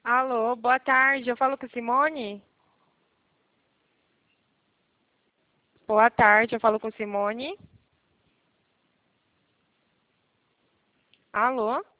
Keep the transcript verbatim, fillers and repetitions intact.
Alô, boa tarde. Eu falo com Simone? Boa tarde, eu falo com Simone. Alô?